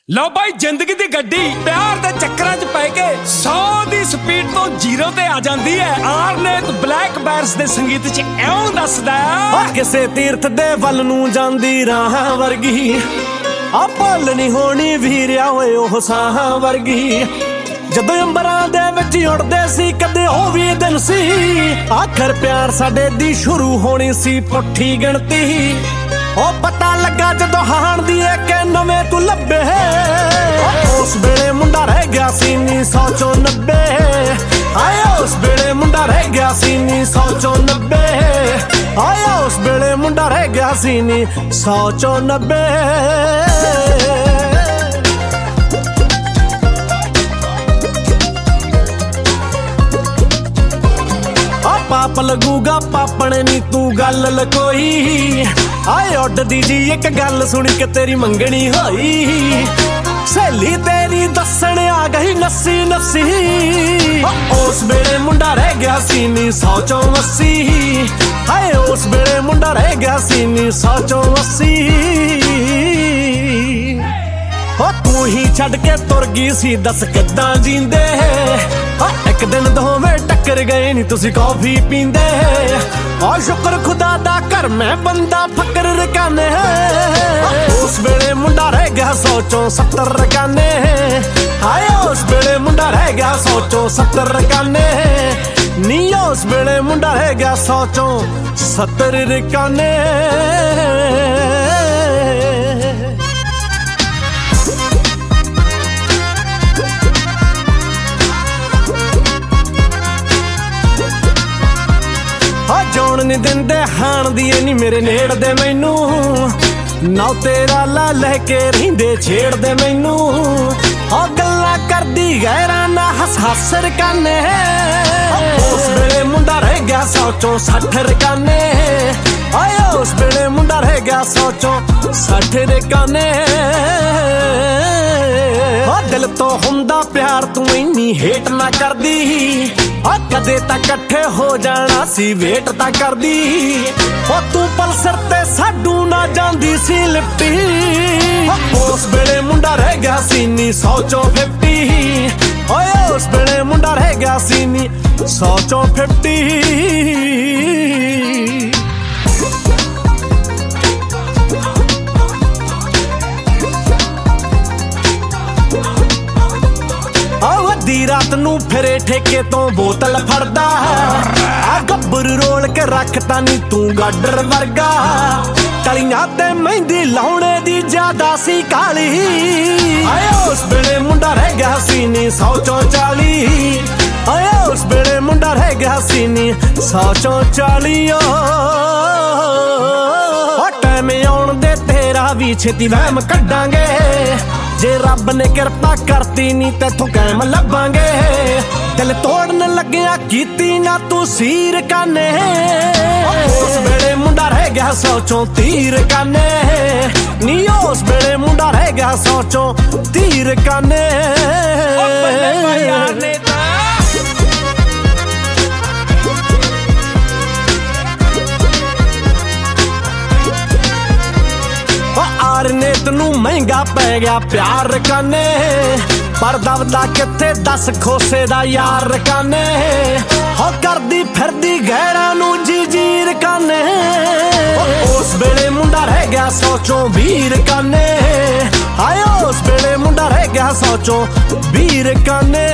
ਲਓ ਬਾਈ ਜ਼ਿੰਦਗੀ ਦੀ ਗੱਡੀ ਪਿਆਰ ਦੇ ਚੱਕਰਾਂ 'ਚ ਪੈ ਕੇ 100 ਦੀ ਸਪੀਡ ਤੋਂ 0 ਤੇ ਆ ਜਾਂਦੀ ਹੈ। ਆਰਨੇਤ ਬਲੈਕ ਬੈਰਸ ਦੇ ਸੰਗੀਤ 'ਚ ਇਉਂ ਦੱਸਦਾ ਕਿਸੇ ਤੀਰਥ ਦੇ ਵੱਲ ਨੂੰ ਜਾਂਦੀ ਰਾਹਾਂ ਵਰਗੀ ਆ ਭੁੱਲ ਨਹੀਂ ਹੋਣੀ ਵੀਰਿਆ ਓਏ ਉਹ ਸਾਹਾਂ ਵਰਗੀ। ਜਦੋਂ ਅੰਬਰਾਂ ਦੇ ਵਿੱਚ ਉੜਦੇ ਸੀ ਕਦੇ ਉਹ ਵੀ ਦਿਨ ਸੀ ਆਖਰ ਪਿਆਰ ਸਾਡੇ ਦੀ ਸ਼ੁਰੂ ਹੋਣੀ ਸੀ ਪੁੱਠੀ ਗਿਣਤੀ। ਉਹ ਪਤਾ ਲੱਗਾ ਜਦੋਂ ਹਾਣ ਦੀ ਕਿ ਨਵੇਂ ਤੂੰ ਲੱਭੇ ਉਸ ਵੇਲੇ ਮੁੰਡਾ ਰਹਿ ਗਿਆ ਸੀ ਨੀ 100 ਚੋਂ 90। ਆਏ ਉਸ ਵੇਲੇ ਮੁੰਡਾ ਰਹਿ ਗਿਆ ਸੀ ਨੀ 100 ਚੋਂ 90। ਆਏ ਉਸ ਵੇਲੇ ਮੁੰਡਾ ਰਹਿ ਗਿਆ ਸੀ ਨੀ 100 ਚੋਂ 90। ਪਾਪ ਲੱਗੂਗਾ ਪਾਪਣ ਨੀ ਤੂੰ ਗੱਲ ਲਕੋਈ। ਆਏ ਉੱਡਦੀ ਜੀ ਇੱਕ ਗੱਲ ਸੁਣੀ ਕਿ ਤੇਰੀ ਮੰਗਣੀ ਹੋਈ ਸਹੇਲੀ ਤੇਰੀ ਦੱਸਣ ਆ ਗਈ ਨੱਸੀ ਨੱਸੀ। ਉਸ ਵੇਲੇ ਮੁੰਡਾ ਰਹਿ ਗਿਆ ਸੀ ਨੀ 100 ਚੋਂ 80। ਹਾਏ ਉਸ ਵੇਲੇ ਮੁੰਡਾ ਰਹਿ ਗਿਆ ਸੀ ਨੀ 100 ਚੋਂ 80। ਤੂੰ ਹੀ ਛੱਡ ਕੇ ਤੁਰ ਗਈ ਸੀ ਦੱਸ ਕਿੱਦਾਂ ਜੀਂਦੇ। ਇੱਕ ਦਿਨ ਦੋਵੇਂ ਟੱਕਰ ਗਏ ਨੀ ਤੁਸੀਂ ਕੌਫੀ ਪੀਂਦੇ। ਸ਼ੁਕਰ ਖੁਦਾ ਦਾ ਕਰ ਮੈਂ ਬੰਦਾ ਫਕਰ ਰਕਾਨੇ। ਉਸ ਵੇਲੇ ਮੁੰਡਾ ਰਹਿ ਗਿਆ 100 ਚੋਂ 70 ਰਕਾਨੇ। ਹਾਏ ਉਸ ਵੇਲੇ ਮੁੰਡਾ ਰਹਿ ਗਿਆ 100 ਚੋਂ 70 ਰਕਾਨੇ। ਨੀ ਉਸ ਵੇਲੇ ਮੁੰਡਾ ਰਹਿ ਗਿਆ 100 ਚੋਂ 70 ਰਕਾਨੇ। ਜੋਣ ਨੀ ਦਿੰਦੇ ਹਾਣ ਦੀ ਨੀ ਮੇਰੇ ਨੇੜਦੇ ਮੈਨੂੰ ਨਾ ਤੇਰਾ ਲਾ ਲੈ ਕੇ ਰਹਿੰਦੇ ਛੇੜਦੇ ਮੈਨੂੰ। ਗੱਲਾਂ ਕਰਦੀ ਗੈਰਾਂ ਨਾ ਹੱਸ ਹੱਸ ਰਕਾਨੇ। ਉਸ ਵੇਲੇ ਮੁੰਡਾ ਰਹਿ ਗਿਆ 100 ਚੋਂ 60 ਰਕਾਨੇ। ਆਏ ਉਸ ਵੇਲੇ ਮੁੰਡਾ ਰਹਿ ਗਿਆ 100 ਚੋਂ 60 ਰਕਾਨੇ। ਦਿਲ ਤੋਂ ਹੁੰਦਾ ਪਿਆਰ ਤੂੰ ਇੰਨੀ ਹੇਟ ਨਾ ਕਰਦੀ। ਕਦੇ ਤਾਂ ਇਕੱਠੇ ਹੋ ਜਾਣਾ ਸੀ ਵੇਟ ਤਾਂ ਕਰਦੀ। ਤੂੰ ਪਲਸਰ ਤੇ ਸਾਡੂ ਨਾ ਜਾਂਦੀ ਸੀ ਲਿਪਟੀ। ਉਸ ਵੇਲੇ ਮੁੰਡਾ ਰਹਿ ਗਿਆ ਸੀ ਨੀ 100 ਚੋਂ 50। ਓਏ ਉਸ ਵੇਲੇ ਮੁੰਡਾ ਰਹਿ ਗਿਆ ਸੀ ਨੀ 100 ਚੋਂ 50। ਅੱਧੀ ਰਾਤ ਨੂੰ ਫਿਰੇ ਠੇਕੇ ਤੋਂ ਬੋਤਲ ਫੜਦਾ। ਗੱਬਰ ਰੋਲ ਕੇ ਰੱਖਤਾ ਨੀ ਤੂੰ ਗਾਡਰ ਵਰਗਾ। ਕਲੀਆਂ ਤੇ ਮਹਿੰਦੀ ਲਾਉਣੇ ਦੀ ਜ਼ਿਆਦਾ ਸੀ ਕਾਲੀ। ਆਏ ਉਸ ਵੇਲੇ ਮੁੰਡਾ ਰਹਿ ਗਿਆ ਸੀ ਨੀ 100 ਚੋਂ 40। ਆਏ ਉਸ ਵੇਲੇ ਮੁੰਡਾ ਰਹਿ ਗਿਆ ਸੀ ਨੀ 100 ਚੋਂ 40। ਟਾਈਮ ਆਉਣ ਦੇ ਤੇਰਾ ਵੀ ਛੇਤੀ ਵਹਿਮ ਕੱਢਾਂਗੇ। ਜੇ ਰੱਬ ਨੇ ਕਿਰਪਾ ਕਰਤੀ ਨੀ ਤੈਥੋਂ ਕਾਇਮ ਲੱਭਾਂਗੇ। ਦਿਲ ਤੋੜਨ ਲੱਗਿਆ ਕੀਤੀ ਨਾ ਤੂੰ ਸੀਰ ਕਾਨੇ। ਉਸ ਵੇਲੇ ਮੁੰਡਾ ਰਹਿ ਗਿਆ 100 ਚੋਂ 30 ਰਕਾਨੇ। ਨੀ ਉਸ ਵੇਲੇ ਮੁੰਡਾ ਰਹਿ ਗਿਆ 100 ਚੋਂ 30 ਰਕਾਨੇ। ਆਰਨੇਤ ਨੂੰ ਮਹਿੰਗਾ ਪੈ ਗਿਆ ਪਿਆਰ ਰਕਾਨੇ। ਪਰ ਦਬਦਾ ਕਿੱਥੇ ਦੱਸ ਖੋਸੇ ਦਾ ਯਾਰ ਰਕਾਨੇ। ਕਰਦੀ ਫਿਰਦੀ ਗਹਿਰਾਂ ਨੂੰ ਜੀ ਜੀ ਰਕਾਨੇ। ਉਸ ਵੇਲੇ ਮੁੰਡਾ ਰਹਿ ਗਿਆ 100 ਚੋਂ 20 ਰਕਾਨੇ। ਹਾਏ ਉਸ ਵੇਲੇ ਮੁੰਡਾ ਰਹਿ ਗਿਆ 100 ਚੋਂ 20 ਰਕਾਨੇ।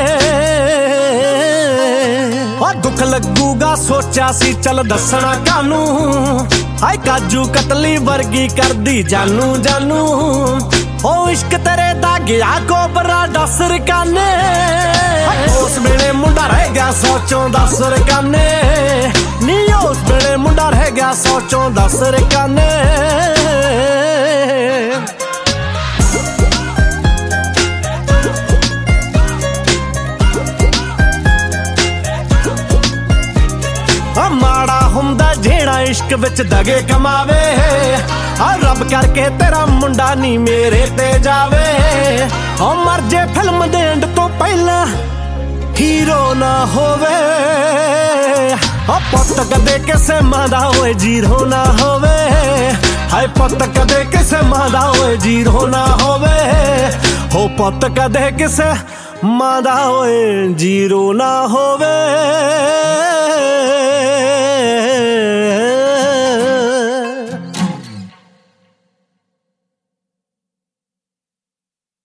ਦੁੱਖ ਲੱਗੂਗਾ ਸੋਚਿਆ ਸੀ ਚੱਲ ਦੱਸਣਾ ਕਾਨੂੰ। ਹਾਏ ਕਾਜੂ ਕਤਲੀ ਵਰਗੀ ਕਰਦੀ ਜਾਨੂ ਜਾਨੂ। ਇਸ਼ਕ ਤੇਰੇ ਦਾ ਗਿਆ ਕੋਬਰਾ 10 ਰਕਾਨੇ। ਉਸ ਵੇਲੇ ਮੁੰਡਾ ਰਹਿ ਗਿਆ 100 ਚੋਂ 10 ਰਕਾਨੇ। ਨੀ ਉਸ ਵੇਲੇ ਮੁੰਡਾ ਰਹਿ ਗਿਆ 100 ਚੋਂ 10 ਰਕਾਨੇ। ਮਾੜਾ ਹੁੰਦਾ ਜਿਹੜਾ ਇਸ਼ਕ ਵਿੱਚ ਦਗੇ ਕਮਾਵੇ। ਰੱਬ ਕਰਕੇ ਤੇਰਾ ਮੁੰਡਾ ਨੀ ਮੇਰੇ ਤੇ ਜਾਵੇ। ਮਰ ਜੇ ਫਿਲਮ ਦੇ ਐਂਡ ਤੋਂ ਪਹਿਲਾਂ ਹੀਰੋ ਨਾ ਹੋਵੇ। ਪੁੱਤ ਕਦੇ ਕਿਸੇ ਮਾਂ ਦਾ ਹੋਏ ਜੀਰੋ ਨਾ ਹੋਵੇ। ਹਾਏ ਪੁੱਤ ਕਦੇ ਕਿਸੇ ਮਾਂ ਦਾ ਹੋਏ ਜੀਰੋ ਨਾ ਹੋਵੇ। हो पुत कदे किसे मां दा होए जीरो ना होवे।